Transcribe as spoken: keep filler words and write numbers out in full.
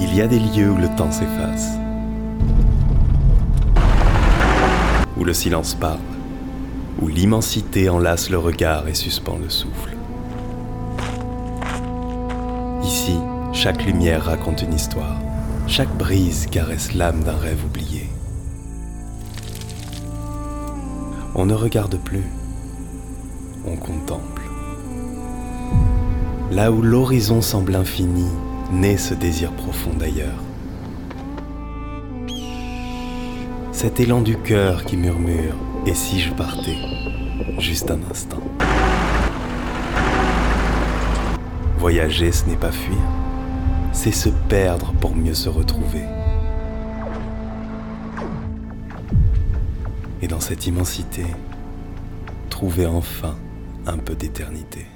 Il y a des lieux où le temps s'efface, où le silence parle, où l'immensité enlace le regard et suspend le souffle. Ici, chaque lumière raconte une histoire, chaque brise caresse l'âme d'un rêve oublié. On ne regarde plus, on contemple. Là où l'horizon semble infini, naît ce désir profond d'ailleurs. Cet élan du cœur qui murmure « Et si je partais ?» juste un instant. Voyager, ce n'est pas fuir, c'est se perdre pour mieux se retrouver. Et dans cette immensité, trouver enfin un peu d'éternité.